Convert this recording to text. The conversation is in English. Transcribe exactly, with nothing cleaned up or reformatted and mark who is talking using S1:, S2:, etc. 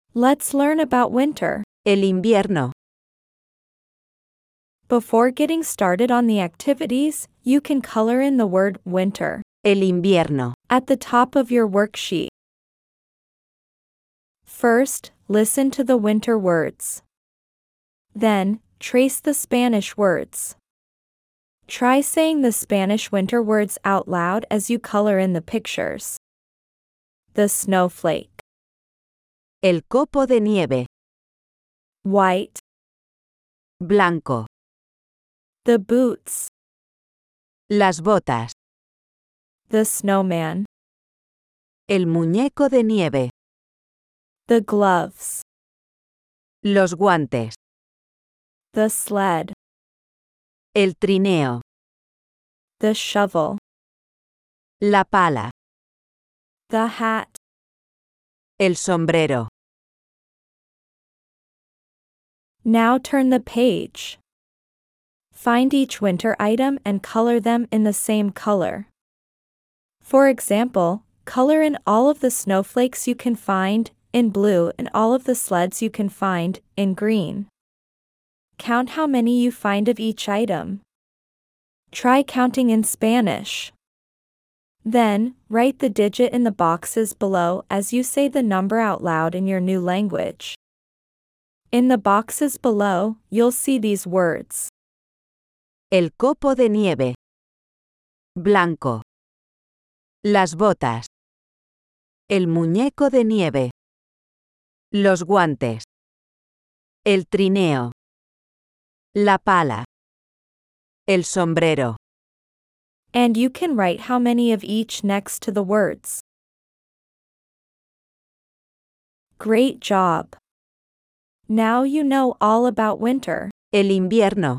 S1: Let's learn about winter.
S2: El invierno.
S1: Before getting started on the activities, you can color in the word winter
S2: El invierno.
S1: at the top of your worksheet. First, listen to the winter words. Then, trace the Spanish words. Try saying the Spanish winter words out loud as you color in the pictures. The snowflake.
S2: El copo de nieve.
S1: White.
S2: Blanco.
S1: The boots.
S2: Las botas.
S1: The snowman.
S2: El muñeco de nieve.
S1: The gloves.
S2: Los guantes.
S1: The sled.
S2: El trineo.
S1: The shovel.
S2: La pala.
S1: The hat.
S2: El sombrero.
S1: Now turn the page. Find each winter item and color them in the same color. For example, color in all of the snowflakes you can find in blue and all of the sleds you can find in green. Count how many you find of each item. Try counting in Spanish. Then, write the digit in the boxes below as you say the number out loud in your new language. In the boxes below, you'll see these words.
S2: El copo de nieve. Blanco. Las botas. El muñeco de nieve. Los guantes. El trineo. La pala. El sombrero.
S1: And you can write how many of each next to the words. Great job! Now you know all about winter.
S2: El invierno.